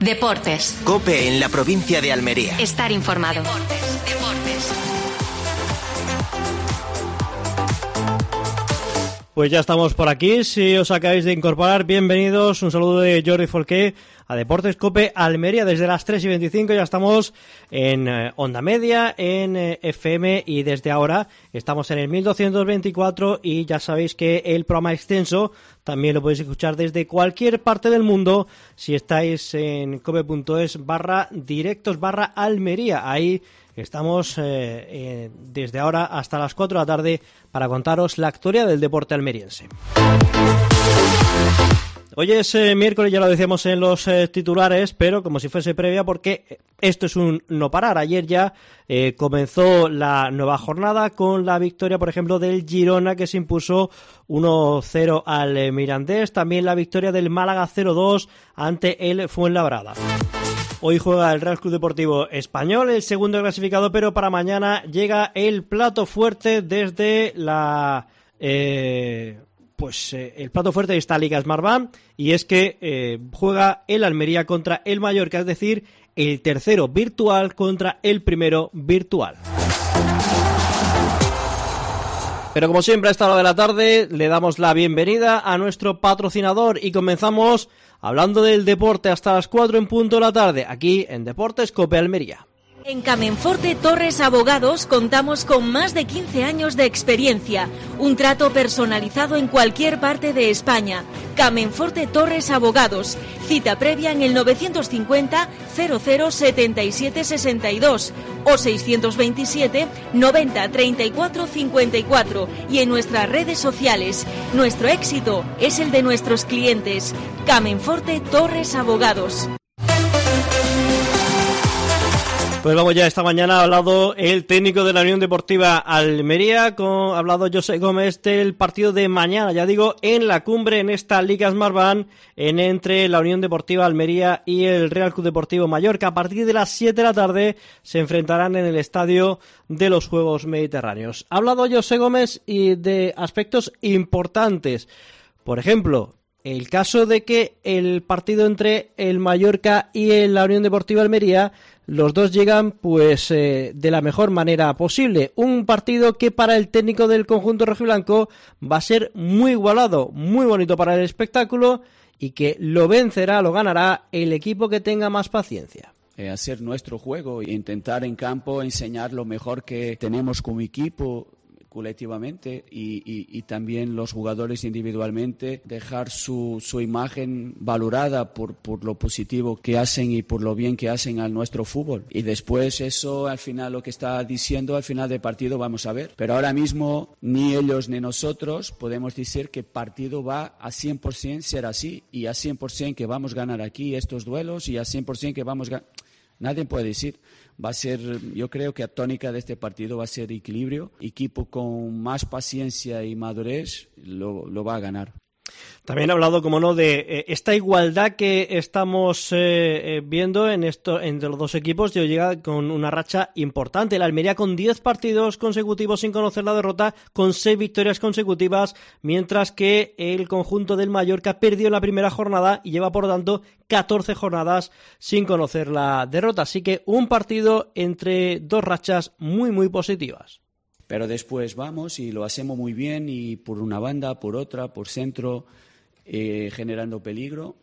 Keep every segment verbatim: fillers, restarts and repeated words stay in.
Deportes. COPE en la provincia de Almería. Estar informado. Deportes, deportes. Pues ya estamos por aquí. Si os acabáis de incorporar, bienvenidos. Un saludo de Jordi Folqué a Deportes COPE Almería. Desde las tres y veinticinco ya estamos en eh, Onda Media, en eh, F M, y desde ahora estamos en el mil doscientos veinticuatro, y ya sabéis que el programa extenso también lo podéis escuchar desde cualquier parte del mundo si estáis en cope.es barra directos barra Almería. Ahí estamos eh, eh, desde ahora hasta las cuatro de la tarde para contaros la actualidad del deporte almeriense. Hoy es eh, miércoles, ya lo decíamos en los eh, titulares, pero como si fuese previa, porque esto es un no parar. Ayer ya eh, comenzó la nueva jornada con la victoria, por ejemplo, del Girona, que se impuso uno cero al eh, Mirandés. También la victoria del Málaga cero dos ante el Fuenlabrada. Hoy juega el Real Club Deportivo Español, el segundo clasificado, pero para mañana llega el plato fuerte desde la... Eh, pues eh, el plato fuerte de esta Liga Smartbank, y es que eh, juega el Almería contra el Mallorca, es decir, el tercero virtual contra el primero virtual. Pero como siempre, a esta hora de la tarde le damos la bienvenida a nuestro patrocinador y comenzamos hablando del deporte hasta las cuatro en punto de la tarde, aquí en Deportes COPE Almería. En Camenforte Torres Abogados contamos con más de quince años de experiencia, un trato personalizado en cualquier parte de España. Camenforte Torres Abogados, cita previa en el novecientos cincuenta cero cero setenta y siete sesenta y dos o seiscientos veintisiete noventa treinta y cuatro cincuenta y cuatro, y en nuestras redes sociales. Nuestro éxito es el de nuestros clientes. Camenforte Torres Abogados. Pues vamos ya, esta mañana ha hablado el técnico de la Unión Deportiva Almería, con, ha hablado José Gómez del partido de mañana, ya digo, en la cumbre en esta Liga Smartbank, en entre la Unión Deportiva Almería y el Real Club Deportivo Mallorca. A partir de las siete de la tarde se enfrentarán en el Estadio de los Juegos Mediterráneos. Ha hablado José Gómez y de aspectos importantes, por ejemplo, el caso de que el partido entre el Mallorca y la Unión Deportiva Almería, los dos llegan pues eh, de la mejor manera posible. Un partido que para el técnico del conjunto rojiblanco va a ser muy igualado, muy bonito para el espectáculo, y que lo vencerá, lo ganará el equipo que tenga más paciencia. Eh, hacer nuestro juego e intentar en campo enseñar lo mejor que tenemos como equipo, colectivamente, y, y, y también los jugadores individualmente, dejar su, su imagen valorada por, por lo positivo que hacen y por lo bien que hacen a nuestro fútbol. Y después eso, al final, lo que está diciendo al final del partido, vamos a ver. Pero ahora mismo ni ellos ni nosotros podemos decir que el partido va a cien por ciento ser así, y a cien por ciento que vamos a ganar aquí estos duelos, y a cien por ciento que vamos a ganar. Nadie puede decir. Va a ser, yo creo que la tónica de este partido va a ser equilibrio. Equipo con más paciencia y madurez lo, lo va a ganar. También ha hablado, como no, de eh, esta igualdad que estamos eh, eh, viendo en esto entre los dos equipos. Yo llega con una racha importante. La Almería con diez partidos consecutivos sin conocer la derrota, con seis victorias consecutivas, mientras que el conjunto del Mallorca perdió la primera jornada y lleva, por lo tanto, catorce jornadas sin conocer la derrota. Así que un partido entre dos rachas muy, muy positivas. Pero después vamos y lo hacemos muy bien, y por una banda, por otra, por centro, eh, generando peligro,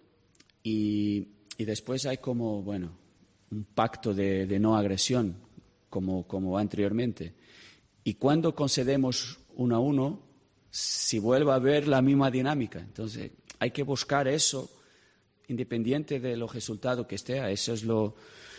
y, y después hay como, bueno, un pacto de, de no agresión, como, como anteriormente. Y cuando concedemos uno a uno, si vuelve a haber la misma dinámica. Entonces hay que buscar eso, independiente de los resultados que esté. Eso es lo...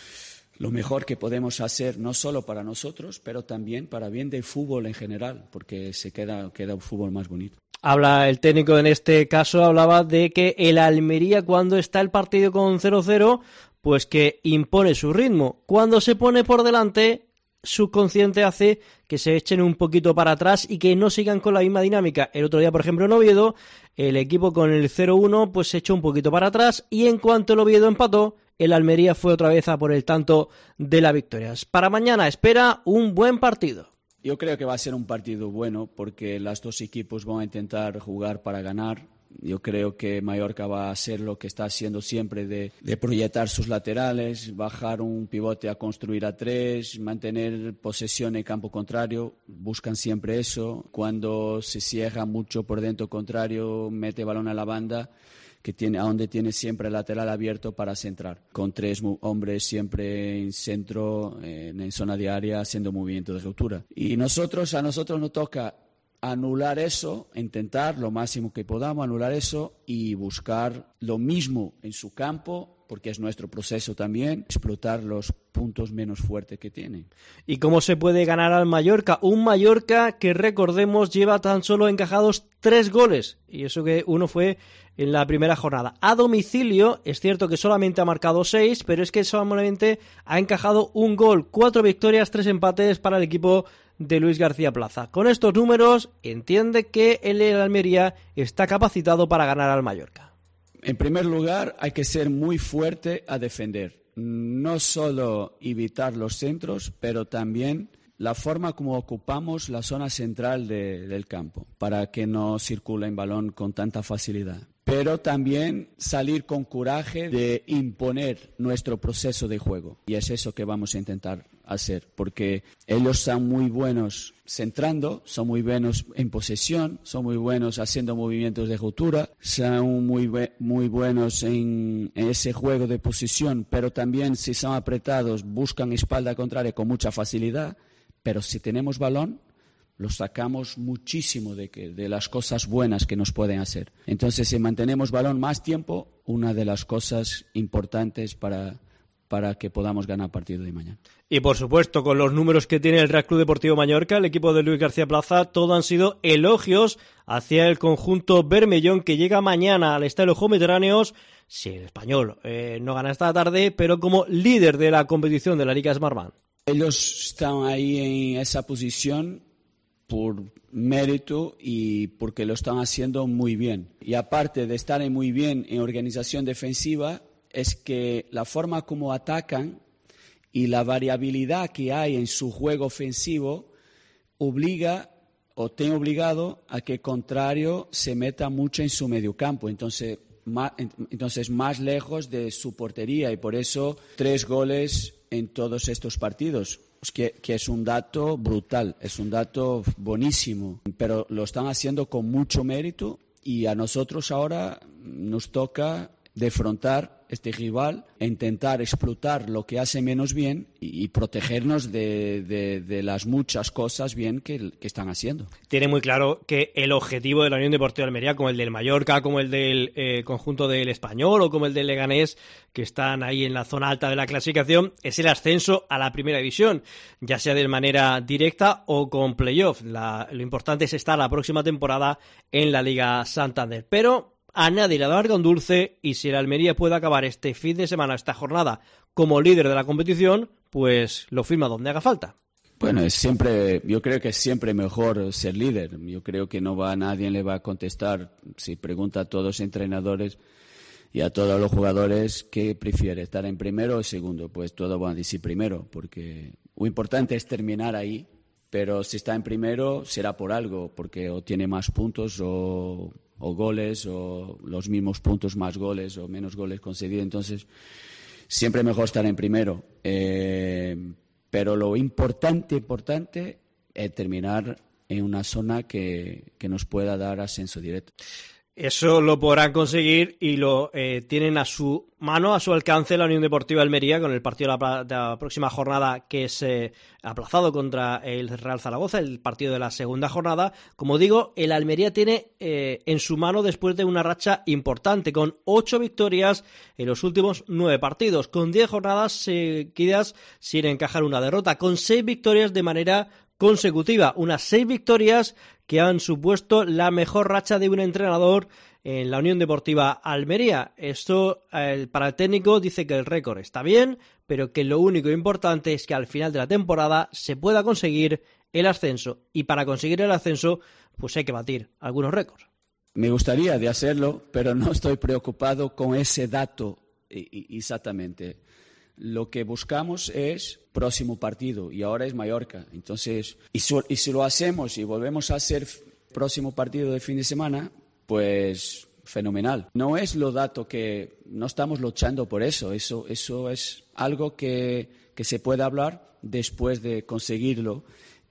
lo mejor que podemos hacer, no solo para nosotros, pero también para bien del fútbol en general, porque se queda, queda un fútbol más bonito. Habla el técnico, en este caso, hablaba de que el Almería, cuando está el partido con cero cero, pues que impone su ritmo. Cuando se pone por delante, subconsciente hace que se echen un poquito para atrás y que no sigan con la misma dinámica. El otro día, por ejemplo, en Oviedo, el equipo con el cero uno pues se echó un poquito para atrás, y en cuanto el Oviedo empató, el Almería fue otra vez a por el tanto de la victoria. Para mañana espera un buen partido. Yo creo que va a ser un partido bueno, porque los dos equipos van a intentar jugar para ganar, Yo creo que Mallorca va a hacer lo que está haciendo siempre de, de proyectar sus laterales, bajar un pivote a construir a tres, mantener posesión en campo contrario. Buscan siempre eso. Cuando se cierra mucho por dentro contrario, mete balón a la banda, que tiene, a donde tiene siempre el lateral abierto para centrar. Con tres hombres siempre en centro, en, en zona de área, haciendo movimiento de ruptura. Y nosotros, a nosotros nos toca anular eso, intentar lo máximo que podamos anular eso y buscar lo mismo en su campo, porque es nuestro proceso también, explotar los puntos menos fuertes que tienen. ¿Y cómo se puede ganar al Mallorca? Un Mallorca que, recordemos, lleva tan solo encajados tres goles, y eso que uno fue en la primera jornada. A domicilio, es cierto que solamente ha marcado seis, pero es que solamente ha encajado un gol, cuatro victorias, tres empates para el equipo de Luis García Plaza. Con estos números, entiende que el Almería está capacitado para ganar al Mallorca. En primer lugar, hay que ser muy fuerte a defender. No solo evitar los centros, pero también la forma como ocupamos la zona central de, del campo, para que no circule el balón con tanta facilidad. Pero también salir con coraje de imponer nuestro proceso de juego. Y es eso que vamos a intentar hacer, porque ellos son muy buenos centrando, son muy buenos en posesión, son muy buenos haciendo movimientos de ruptura, son muy, muy buenos en, en ese juego de posición, pero también si son apretados buscan espalda contraria con mucha facilidad, pero si tenemos balón, los sacamos muchísimo de, que, de las cosas buenas que nos pueden hacer. Entonces, si mantenemos balón más tiempo, una de las cosas importantes para, para que podamos ganar partido de mañana. Y por supuesto, con los números que tiene el Real Club Deportivo Mallorca, el equipo de Luis García Plaza, todo han sido elogios hacia el conjunto bermellón, que llega mañana al Estadio Juegos Mediterráneos, si el Español eh, no gana esta tarde, pero como líder de la competición de la Liga Smartbank. Ellos están ahí en esa posición por mérito y porque lo están haciendo muy bien. Y aparte de estar muy bien en organización defensiva, es que la forma como atacan y la variabilidad que hay en su juego ofensivo obliga o te ha obligado a que el contrario se meta mucho en su mediocampo. Entonces más, entonces, más lejos de su portería, y por eso tres goles en todos estos partidos. Que, que es un dato brutal, es un dato buenísimo, pero lo están haciendo con mucho mérito y a nosotros ahora nos toca defrontar este rival, e intentar explotar lo que hace menos bien y, y protegernos de, de, de las muchas cosas bien que, que están haciendo. Tiene muy claro que el objetivo de la Unión Deportiva Almería, como el del Mallorca, como el del eh, conjunto del Español o como el del Leganés, que están ahí en la zona alta de la clasificación, es el ascenso a la primera división, ya sea de manera directa o con playoff. La, lo importante es estar la próxima temporada en la Liga Santander. Pero a nadie le amarga un dulce, y si el Almería puede acabar este fin de semana, esta jornada, como líder de la competición, pues lo firma donde haga falta. Bueno, es siempre, yo creo que es siempre mejor ser líder. Yo creo que no va, nadie le va a contestar, si pregunta a todos los entrenadores y a todos los jugadores qué prefiere, estar en primero o segundo. Pues todos van a decir primero, porque lo importante es terminar ahí. Pero si está en primero será por algo, porque o tiene más puntos o, o goles, o los mismos puntos más goles o menos goles concedidos. Entonces, siempre mejor estar en primero. Eh, pero lo importante, importante es terminar en una zona que, que nos pueda dar ascenso directo. Eso lo podrán conseguir y lo eh, tienen a su mano, a su alcance, la Unión Deportiva Almería, con el partido de la, de la próxima jornada, que es eh, aplazado contra el Real Zaragoza, el partido de la segunda jornada. Como digo, el Almería tiene eh, en su mano, después de una racha importante, con ocho victorias en los últimos nueve partidos, con diez jornadas seguidas sin encajar una derrota, con seis victorias de manera consecutiva, unas seis victorias que han supuesto la mejor racha de un entrenador en la Unión Deportiva Almería. Esto eh, para el técnico dice que el récord está bien, pero que lo único importante es que al final de la temporada se pueda conseguir el ascenso, y para conseguir el ascenso pues hay que batir algunos récords. Me gustaría de hacerlo, pero no estoy preocupado con ese dato exactamente. Lo que buscamos es próximo partido, y ahora es Mallorca. Entonces, y, su, y si lo hacemos y volvemos a hacer próximo partido de fin de semana, pues fenomenal. No es lo dato que no estamos luchando por eso, eso, eso es algo que, que se puede hablar después de conseguirlo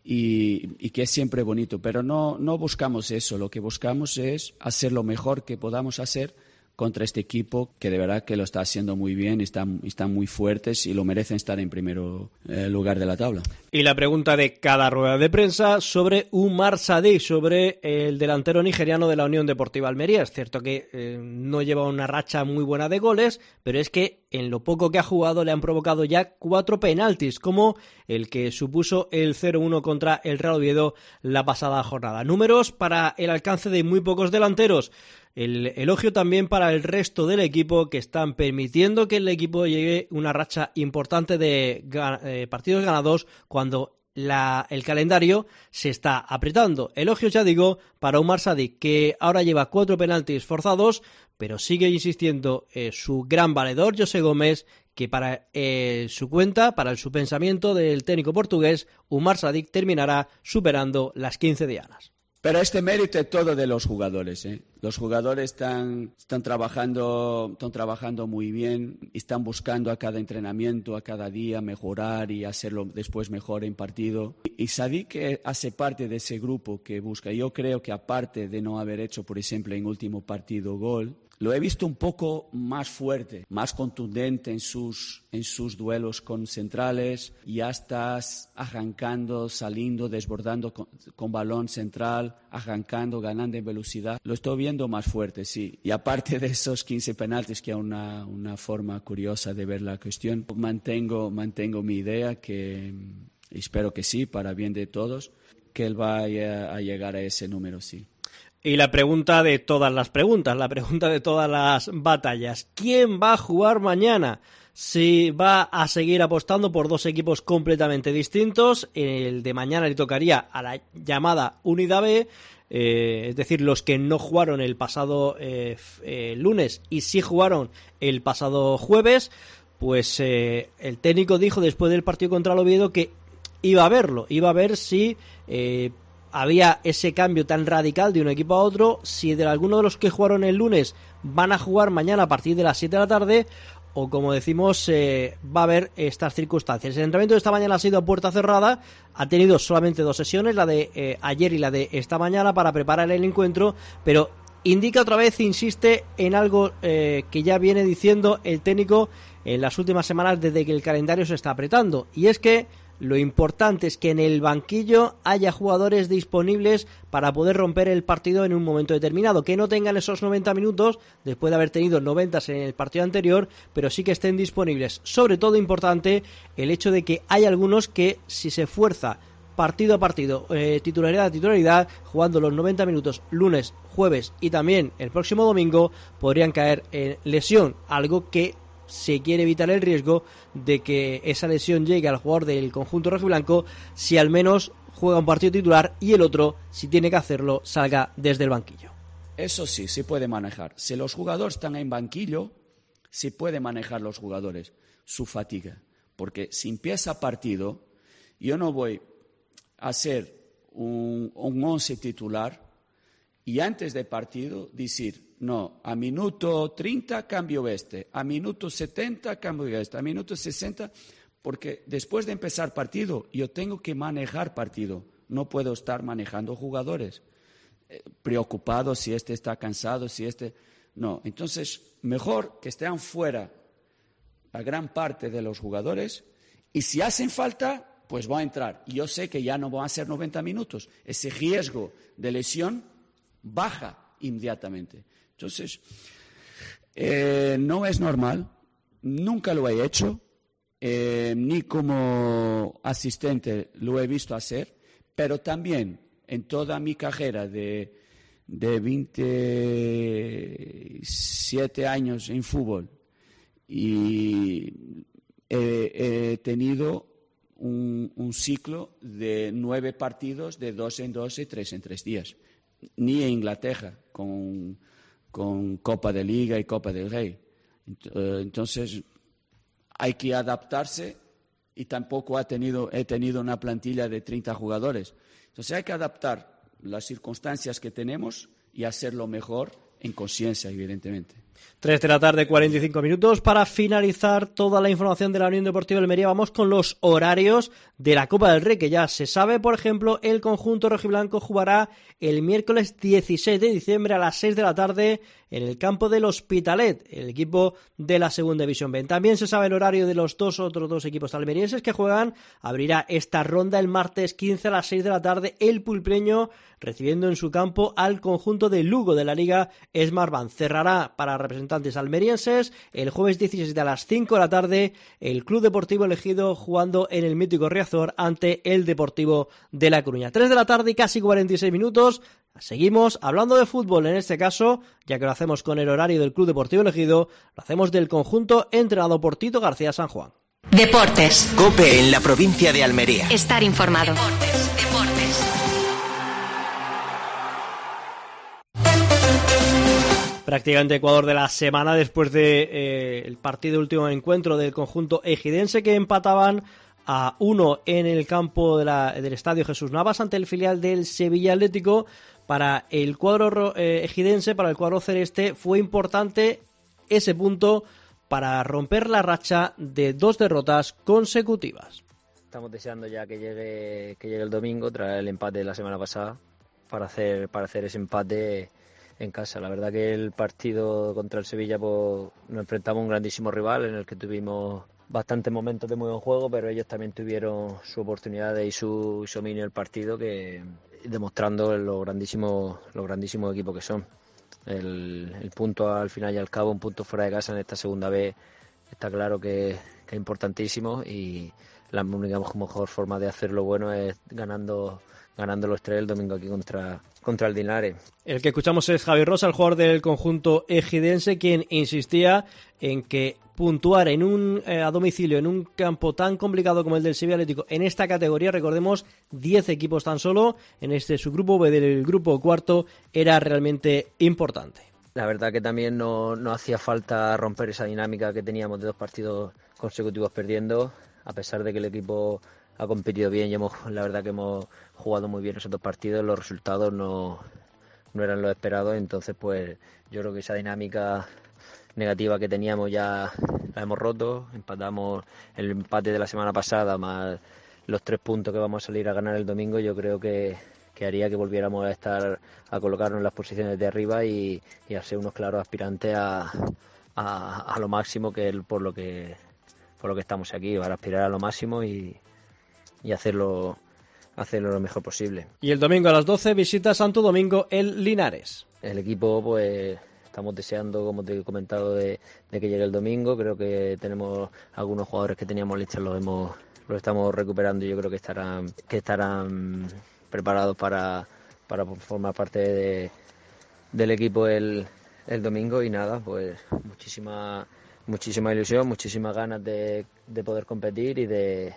y, y que es siempre bonito, pero no, no buscamos eso, lo que buscamos es hacer lo mejor que podamos hacer contra este equipo que de verdad que lo está haciendo muy bien, están, están muy fuertes y lo merecen estar en primer eh, lugar de la tabla. Y la pregunta de cada rueda de prensa sobre Umar Sadiq, sobre el delantero nigeriano de la Unión Deportiva Almería. Es cierto que eh, no lleva una racha muy buena de goles, pero es que en lo poco que ha jugado le han provocado ya cuatro penaltis, como el que supuso el cero uno contra el Real Oviedo la pasada jornada. Números para el alcance de muy pocos delanteros. El elogio también para el resto del equipo, que están permitiendo que el equipo llegue una racha importante de eh, partidos ganados cuando la, el calendario se está apretando. Elogios, ya digo, para Umar Sadiq, que ahora lleva cuatro penaltis forzados, pero sigue insistiendo eh, su gran valedor, José Gómez, que para eh, su cuenta, para su pensamiento del técnico portugués, Umar Sadiq terminará superando las quince dianas. Pero este mérito es todo de los jugadores, ¿eh? Los jugadores están, están, trabajando, están trabajando muy bien, están buscando a cada entrenamiento, a cada día mejorar y hacerlo después mejor en partido. Y Sadiq hace parte de ese grupo que busca. Yo creo que aparte de no haber hecho, por ejemplo, en último partido gol, lo he visto un poco más fuerte, más contundente en sus, en sus duelos con centrales. Ya estás arrancando, saliendo, desbordando con, con balón central, arrancando, ganando en velocidad. Lo estoy viendo más fuerte, sí. Y aparte de esos quince penaltis, que es una, una forma curiosa de ver la cuestión, mantengo, mantengo mi idea, que espero que sí, para bien de todos, que él vaya a llegar a ese número, sí. Y la pregunta de todas las preguntas, la pregunta de todas las batallas. ¿Quién va a jugar mañana? Si va a seguir apostando por dos equipos completamente distintos. El de mañana le tocaría a la llamada Unidad B, eh, es decir, los que no jugaron el pasado eh, eh, lunes y sí jugaron el pasado jueves. Pues eh, el técnico dijo después del partido contra el Oviedo que iba a verlo, iba a ver si Eh, había ese cambio tan radical de un equipo a otro, si de alguno de los que jugaron el lunes van a jugar mañana a partir de las siete de la tarde, o como decimos, eh, va a haber estas circunstancias. El entrenamiento de esta mañana ha sido a puerta cerrada, ha tenido solamente dos sesiones, la de eh, ayer y la de esta mañana, para preparar el encuentro, pero indica otra vez, insiste en algo eh, que ya viene diciendo el técnico en las últimas semanas desde que el calendario se está apretando, y es que lo importante es que en el banquillo haya jugadores disponibles para poder romper el partido en un momento determinado, que no tengan esos noventa minutos después de haber tenido noventa en el partido anterior, pero sí que estén disponibles. Sobre todo importante el hecho de que hay algunos que, si se fuerza partido a partido, eh, titularidad a titularidad, jugando los noventa minutos lunes, jueves y también el próximo domingo, podrían caer en lesión, algo que se quiere evitar el riesgo de que esa lesión llegue al jugador del conjunto rojiblanco si al menos juega un partido titular y el otro, si tiene que hacerlo, salga desde el banquillo. Eso sí, se puede manejar. Si los jugadores están en banquillo, se puede manejar los jugadores su fatiga. Porque si empieza partido, yo no voy a hacer un, un once titular y antes del partido decir, no, a minuto treinta cambio este, a minuto setenta cambio este, a minuto sesenta, porque después de empezar partido yo tengo que manejar partido, no puedo estar manejando jugadores, eh, preocupado si este está cansado, si este... No, entonces mejor que estén fuera la gran parte de los jugadores y si hacen falta, pues va a entrar. Yo sé que ya no van a ser noventa minutos, ese riesgo de lesión baja inmediatamente. Entonces, eh, no es normal, nunca lo he hecho, eh, ni como asistente lo he visto hacer, pero también en toda mi carrera de, de veintisiete años en fútbol y he, he tenido un, un ciclo de nueve partidos de dos en dos y tres en tres días. Ni en Inglaterra, con, con Copa de Liga y Copa del Rey. Entonces, hay que adaptarse y tampoco ha tenido, he tenido una plantilla de treinta jugadores. Entonces, hay que adaptar las circunstancias que tenemos y hacerlo mejor en conciencia, evidentemente. tres de la tarde, cuarenta y cinco minutos. Para finalizar toda la información de la Unión Deportiva Almería, vamos con los horarios de la Copa del Rey, que ya se sabe. Por ejemplo, el conjunto rojiblanco jugará el miércoles dieciséis de diciembre a las seis de la tarde en el campo del Hospitalet, el equipo de la Segunda División B. También se sabe el horario de los dos otros dos equipos almerienses que juegan. Abrirá esta ronda el martes quince a las seis de la tarde el pulpreño, recibiendo en su campo al conjunto de Lugo de la Liga Smartbank. Cerrará para representantes almerienses el jueves dieciséis a las cinco de la tarde el Club Deportivo Elegido jugando en el mítico Riazor ante el Deportivo de La Coruña. tres de la tarde y casi cuarenta y seis minutos. Seguimos hablando de fútbol, en este caso, ya que lo hacemos con el horario del Club Deportivo Elegido, lo hacemos del conjunto entrenado por Tito García San Juan. Deportes. COPE en la provincia de Almería. Estar informado. Deportes, deportes. Prácticamente Ecuador de la semana después de eh, el partido último encuentro del conjunto ejidense, que empataban a uno en el campo de la, del Estadio Jesús Navas ante el filial del Sevilla Atlético. Para el cuadro eh, ejidense, para el cuadro celeste, fue importante ese punto para romper la racha de dos derrotas consecutivas. Estamos deseando ya que llegue que llegue el domingo tras el empate de la semana pasada para hacer para hacer ese empate en casa. La verdad que el partido contra el Sevilla, pues, nos enfrentamos a un grandísimo rival en el que tuvimos bastantes momentos de muy buen juego, pero ellos también tuvieron su oportunidad y su, su dominio del partido, que demostrando lo grandísimo lo grandísimo equipo que son. El, el punto al final y al cabo, un punto fuera de casa en esta segunda vez, está claro que, que es importantísimo, y la única mejor forma de hacerlo bueno es ganando ganando los tres el domingo aquí contra, contra el Linares. El que escuchamos es Javi Rosa, el jugador del conjunto ejidense, quien insistía en que puntuar en un eh, a domicilio en un campo tan complicado como el del Sevilla Atlético en esta categoría, recordemos, diez equipos tan solo en este subgrupo B del grupo cuarto, era realmente importante. La verdad que también no, no hacía falta romper esa dinámica que teníamos de dos partidos consecutivos perdiendo, a pesar de que el equipo ha competido bien y hemos, la verdad que hemos jugado muy bien esos dos partidos. Los resultados no, no eran los esperados, entonces pues yo creo que esa dinámica negativa que teníamos ya la hemos roto. Empatamos el empate de la semana pasada más los tres puntos que vamos a salir a ganar el domingo. Yo creo que, que haría que volviéramos a estar a colocarnos en las posiciones de arriba y, y a ser unos claros aspirantes a, a, a lo máximo, que es por lo que por lo que estamos aquí, para aspirar a lo máximo y y hacerlo hacerlo lo mejor posible. Y el domingo a las doce visita Santo Domingo el Linares. El equipo, pues estamos deseando, como te he comentado, de, de que llegue el domingo. Creo que tenemos algunos jugadores que teníamos listos, los hemos los estamos recuperando y yo creo que estarán que estarán preparados para, para formar parte de, del equipo el, el domingo. Y nada, pues muchísima muchísima ilusión, muchísimas ganas de, de poder competir y de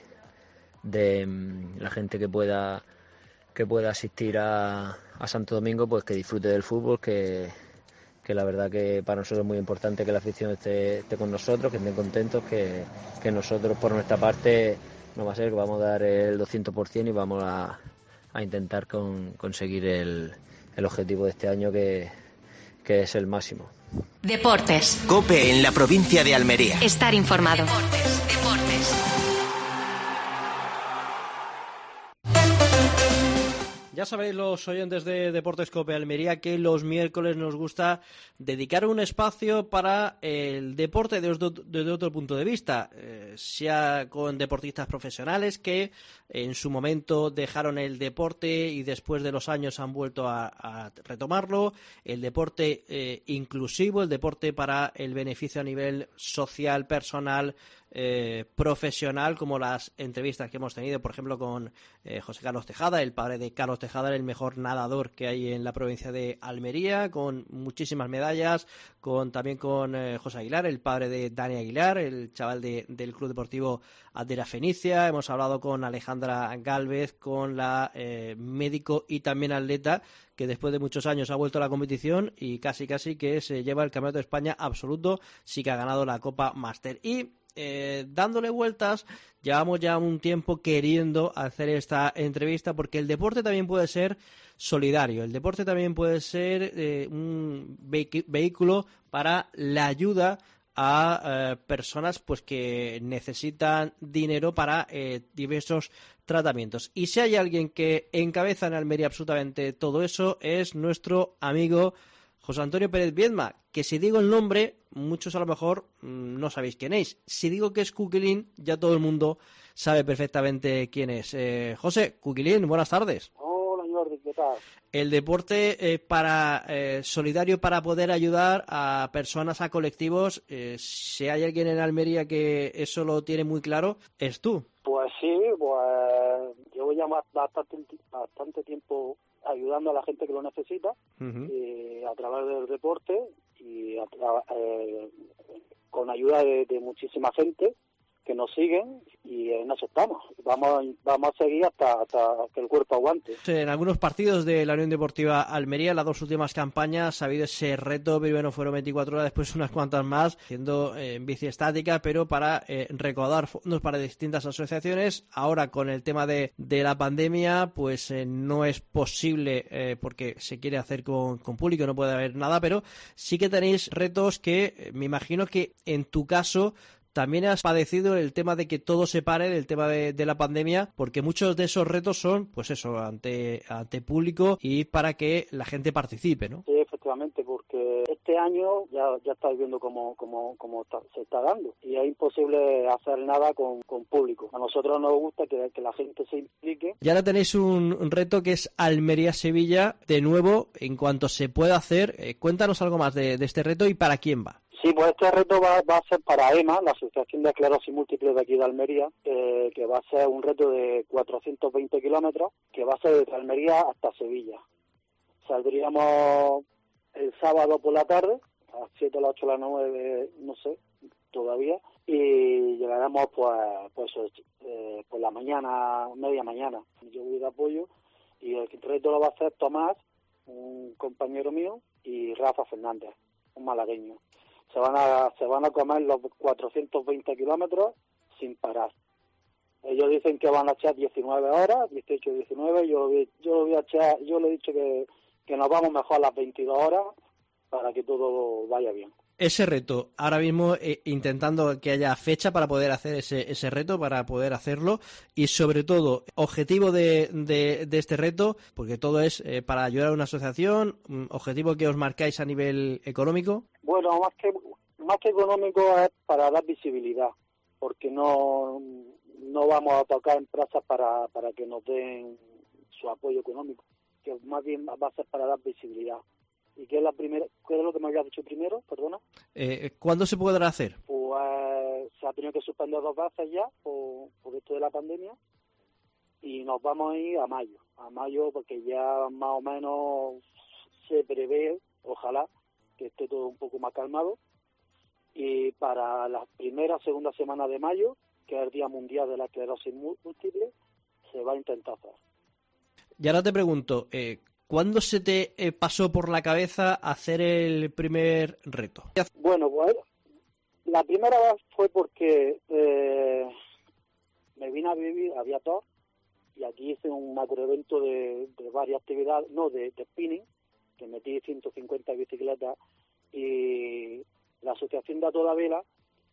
de um, la gente que pueda que pueda asistir a, a Santo Domingo, pues que disfrute del fútbol, que, que la verdad que para nosotros es muy importante que la afición esté, esté con nosotros, que estén contentos, que, que nosotros por nuestra parte no va a ser que vamos a dar el doscientos por ciento y vamos a, a intentar con, conseguir el, el objetivo de este año, que, que es el máximo. Deportes. COPE en la provincia de Almería. Estar informado. Deportes, deportes. Ya sabéis, los oyentes de Deportes COPE Almería, que los miércoles nos gusta dedicar un espacio para el deporte desde, desde otro punto de vista, eh, sea con deportistas profesionales que en su momento dejaron el deporte y después de los años han vuelto a, a retomarlo, el deporte eh, inclusivo, el deporte para el beneficio a nivel social, personal, Eh, profesional, como las entrevistas que hemos tenido, por ejemplo, con eh, José Carlos Tejada, el padre de Carlos Tejada, el mejor nadador que hay en la provincia de Almería, con muchísimas medallas, con también con eh, José Aguilar, el padre de Dani Aguilar, el chaval de, del Club Deportivo Adera Fenicia. Hemos hablado con Alejandra Gálvez, con la eh, médico y también atleta, que después de muchos años ha vuelto a la competición y casi casi que se lleva el Campeonato de España absoluto, sí que ha ganado la Copa Máster. Y eh, dándole vueltas, llevamos ya un tiempo queriendo hacer esta entrevista, porque el deporte también puede ser solidario, el deporte también puede ser eh, un vehi- vehículo para la ayuda a eh, personas pues que necesitan dinero para eh, diversos tratamientos. Y si hay alguien que encabeza en Almería absolutamente todo eso, es nuestro amigo José Antonio Pérez Viedma, que si digo el nombre, muchos a lo mejor mmm, no sabéis quién es. Si digo que es Cuquilín, ya todo el mundo sabe perfectamente quién es. Eh, José, Cuquilín, buenas tardes. Hola Jordi, ¿qué tal? El deporte eh, para eh, solidario para poder ayudar a personas, a colectivos, eh, si hay alguien en Almería que eso lo tiene muy claro, es tú. Pues sí, pues llevo ya bastante, bastante tiempo ayudando a la gente que lo necesita, uh-huh. y a través del deporte y a tra- eh, con ayuda de, de muchísima gente que nos siguen, y en eso estamos. Vamos, vamos a seguir hasta, hasta que el cuerpo aguante. En algunos partidos de la Unión Deportiva Almería, las dos últimas campañas, ha habido ese reto. Primero fueron veinticuatro horas, después unas cuantas más, haciendo eh, en bici estática, pero para eh, recaudar fondos para distintas asociaciones. Ahora, con el tema de, de la pandemia, pues eh, no es posible, eh, porque se quiere hacer con, con público, no puede haber nada, pero sí que tenéis retos que eh, me imagino que en tu caso también has padecido el tema de que todo se pare, del tema de, de la pandemia, porque muchos de esos retos son, pues eso, ante ante público y para que la gente participe, ¿no? Sí, efectivamente, porque este año ya ya estáis viendo cómo cómo, cómo está, se está dando, y es imposible hacer nada con, con público. A nosotros nos gusta que, que la gente se implique. Y ahora tenéis un, un reto que es Almería-Sevilla, de nuevo, en cuanto se pueda hacer. Eh, cuéntanos algo más de, de este reto y para quién va. Sí, pues este reto va, va a ser para E M A, la Asociación de Esclerosis Múltiple de aquí de Almería, eh, que va a ser un reto de cuatrocientos veinte kilómetros, que va a ser desde Almería hasta Sevilla. Saldríamos el sábado por la tarde, a las siete, a las ocho, a las nueve, no sé, todavía, y llegaremos pues pues eh, por la mañana, media mañana. Yo voy de apoyo, y el reto lo va a hacer Tomás, un compañero mío, y Rafa Fernández, un malagueño. Se van a se van a comer los cuatrocientos veinte kilómetros sin parar. Ellos dicen que van a echar diecinueve horas, dieciocho, diecinueve. Yo lo voy, yo lo voy a echar, yo le he dicho que, que nos vamos mejor a las veintidós horas para que todo vaya bien. Ese reto, ahora mismo eh, intentando que haya fecha para poder hacer ese ese reto, para poder hacerlo, y sobre todo, objetivo de, de, de este reto, porque todo es eh, para ayudar a una asociación, objetivo que os marcáis a nivel económico. Bueno, más que más que económico es para dar visibilidad, porque no no vamos a tocar empresas para, para que nos den su apoyo económico, que más bien va a ser para dar visibilidad. ¿Y qué es la primera? ¿Qué es lo que me habías dicho primero? Perdona. Eh, ¿Cuándo se podrá hacer? Pues se ha tenido que suspender dos veces ya por, por esto de la pandemia, y nos vamos a ir a mayo. A mayo, porque ya más o menos se prevé, ojalá, que esté todo un poco más calmado. Y para la primera, segunda semana de mayo, que es el Día Mundial de la Esclerosis Múltiple, se va a intentar hacer. Y ahora te pregunto, eh, ¿cuándo se te eh, pasó por la cabeza hacer el primer reto? Bueno, pues la primera vez fue porque eh, me vine a vivir a Viator, y aquí hice un macroevento de, de varias actividades, no, de, de spinning, que metí ciento cincuenta bicicletas, y la asociación de A Toda Vela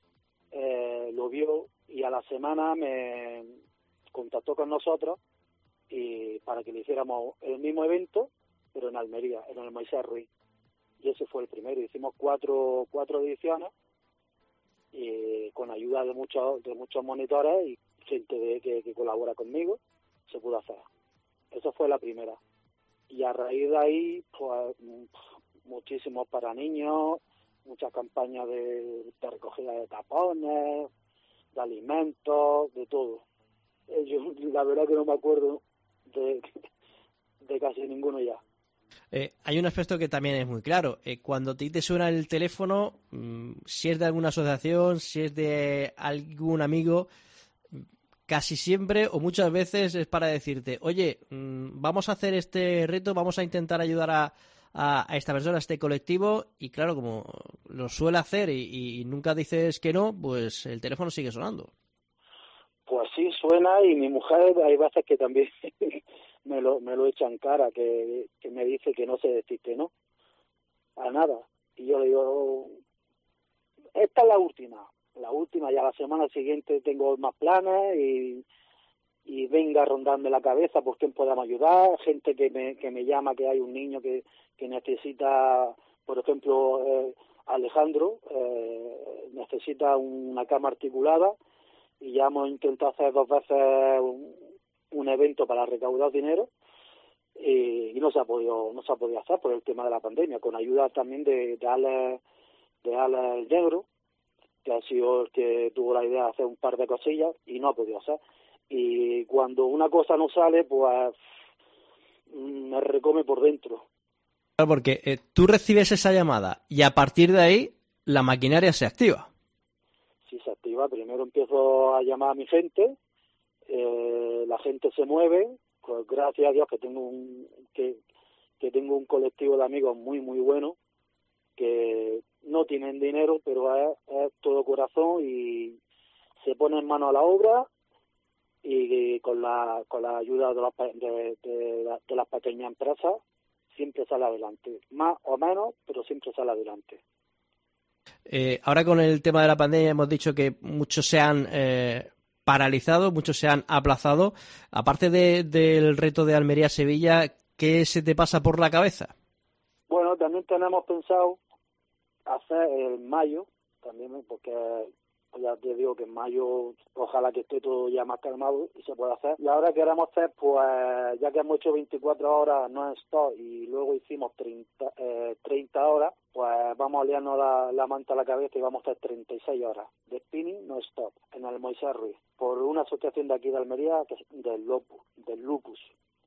eh, lo vio, y a la semana me contactó con nosotros y para que le hiciéramos el mismo evento, pero en Almería, en el Moisés Ruiz. Y ese fue el primero. Hicimos cuatro cuatro ediciones, y con ayuda de muchos de muchos monitores y gente de, que, que colabora conmigo, se pudo hacer. Esa fue la primera. Y a raíz de ahí, pues, muchísimos para niños, muchas campañas de, de recogida de tapones, de alimentos, de todo. Yo la verdad que no me acuerdo de, de casi ninguno ya. Eh, hay un aspecto que también es muy claro. Eh, cuando te, te suena el teléfono, mmm, si es de alguna asociación, si es de algún amigo, casi siempre o muchas veces es para decirte, oye, mmm, vamos a hacer este reto, vamos a intentar ayudar a, a, a esta persona, a este colectivo, y claro, como lo suele hacer y, y nunca dices que no, pues el teléfono sigue sonando. Pues sí, suena, y mi mujer hay veces que también me lo me lo echa en cara, que, que me dice que no se decir que no a nada. Y yo le digo, esta es la última, la última, ya la semana siguiente tengo más planes y, y venga a rondarme la cabeza por quién podamos ayudar, gente que me, que me llama, que hay un niño que, que necesita, por ejemplo, eh, Alejandro, eh, necesita una cama articulada, y ya hemos intentado hacer dos veces un, un evento para recaudar dinero, y, y no se ha podido no se ha podido hacer por el tema de la pandemia, con ayuda también de, de Alex, de Alex el Negro, que ha sido el que tuvo la idea de hacer un par de cosillas y no ha podido hacer. Y cuando una cosa no sale, pues me recome por dentro. Claro, porque eh, tú recibes esa llamada y a partir de ahí la maquinaria se activa. Sí, se activa. Primero empiezo a llamar a mi gente, eh, la gente se mueve, pues gracias a Dios que tengo un que, que tengo un colectivo de amigos muy muy bueno, que no tienen dinero, pero es, es todo corazón, y se ponen mano a la obra, y, y con la con la ayuda de, los, de, de, de las pequeñas empresas siempre sale adelante, más o menos, pero siempre sale adelante. Eh, ahora con el tema de la pandemia hemos dicho que muchos se han eh, paralizado, muchos se han aplazado. Aparte de, del reto de Almería-Sevilla, ¿qué se te pasa por la cabeza? Bueno, también tenemos pensado hacer en mayo, también, porque ya te digo que en mayo ojalá que esté todo ya más calmado y se pueda hacer. Y ahora queremos hacer, pues, ya que hemos hecho veinticuatro horas no stop y luego hicimos treinta, eh, treinta horas, pues vamos a liarnos la, la manta a la cabeza y vamos a hacer treinta y seis horas de spinning no stop en el Moisés Ruiz, por una asociación de aquí de Almería, que es del Lupus, del Lupus.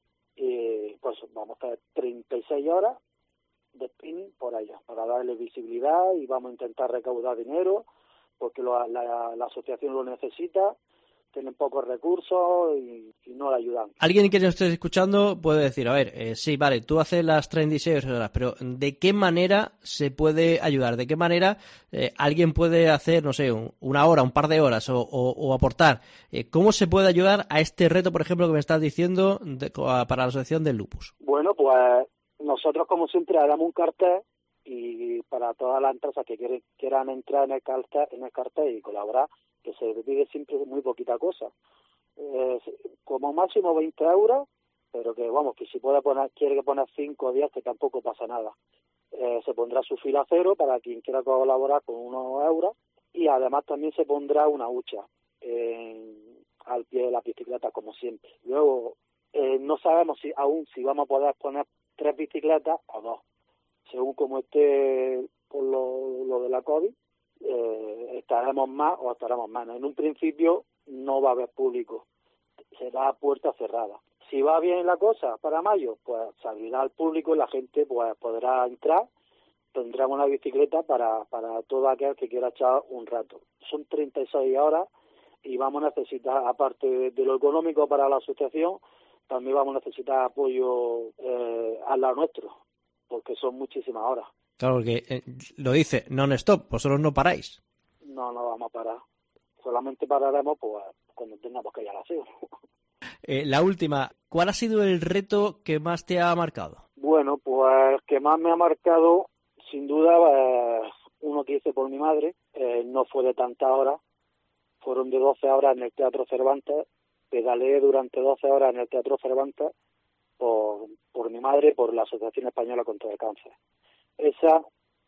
Y pues vamos a hacer treinta y seis horas de spinning por allá, para darle visibilidad, y vamos a intentar recaudar dinero, porque lo, la, la asociación lo necesita, tienen pocos recursos y, y no la ayudan. Alguien que nos esté escuchando puede decir, a ver, eh, sí, vale, tú haces las treinta y seis horas, pero ¿de qué manera se puede ayudar? ¿De qué manera eh, alguien puede hacer, no sé, un, una hora, un par de horas o, o, o aportar? Eh, ¿Cómo se puede ayudar a este reto, por ejemplo, que me estás diciendo de, para la asociación del Lupus? Bueno, pues nosotros, como siempre, damos un cartel, y para todas las empresas que quieren, quieran entrar en el cartel, en el cartel y colaborar, que se pide siempre muy poquita cosa, eh, como máximo veinte euros, pero que vamos, que si puede poner, quiere que poner cinco o diez, que tampoco pasa nada. Eh, se pondrá su fila cero para quien quiera colaborar con unos euros, y además también se pondrá una hucha eh, al pie de la bicicleta, como siempre. Luego, eh, no sabemos si aún si vamos a poder poner tres bicicletas o dos, según como esté por lo, lo de la COVID, eh, estaremos más o estaremos menos. En un principio no va a haber público, será a puerta cerrada. Si va bien la cosa para mayo, pues se abrirá al público y la gente pues podrá entrar, tendrá una bicicleta para, para todo aquel que quiera echar un rato. Son treinta y seis horas y vamos a necesitar, aparte de, de lo económico para la asociación, también vamos a necesitar apoyo eh, al lado nuestro, porque son muchísimas horas. Claro, porque eh, lo dice non-stop, vosotros no paráis. No, no vamos a parar. Solamente pararemos pues cuando tengamos que ir a la SEO. Eh, la última, ¿cuál ha sido el reto que más te ha marcado? Bueno, pues el que más me ha marcado, sin duda, eh, uno que hice por mi madre, eh, no fue de tantas horas, fueron de doce horas en el Teatro Cervantes, pedaleé durante doce horas en el Teatro Cervantes por, por mi madre, por la Asociación Española contra el Cáncer. Esa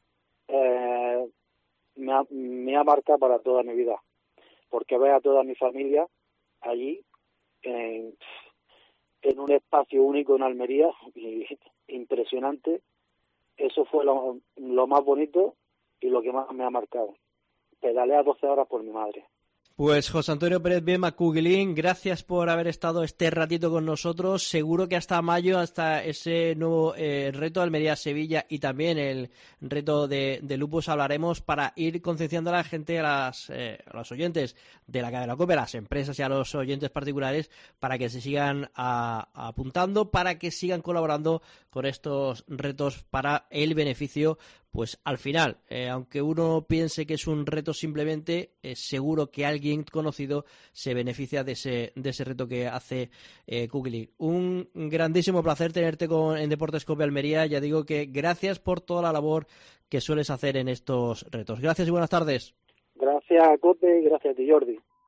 eh, me, ha, me ha marcado para toda mi vida, porque ver a toda mi familia allí, en, en un espacio único en Almería, y, impresionante. Eso fue lo, lo más bonito y lo que más me ha marcado. Pedalear doce horas por mi madre. Pues José Antonio Pérez Bema Cuguilín, gracias por haber estado este ratito con nosotros. Seguro que hasta mayo, hasta ese nuevo eh, reto de Almería-Sevilla y también el reto de, de Lupus hablaremos para ir concienciando a la gente, a, las, eh, a los oyentes de la cadena COPE, a las empresas y a los oyentes particulares, para que se sigan a, a apuntando, para que sigan colaborando con estos retos para el beneficio. Pues al final, eh, aunque uno piense que es un reto simplemente, eh, seguro que alguien conocido se beneficia de ese, de ese reto que hace eh, Cuguilín. Un grandísimo placer tenerte con, en Deportes COPE Almería. Ya digo que gracias por toda la labor que sueles hacer en estos retos. Gracias y buenas tardes. Gracias a COPE y gracias a ti, Jordi.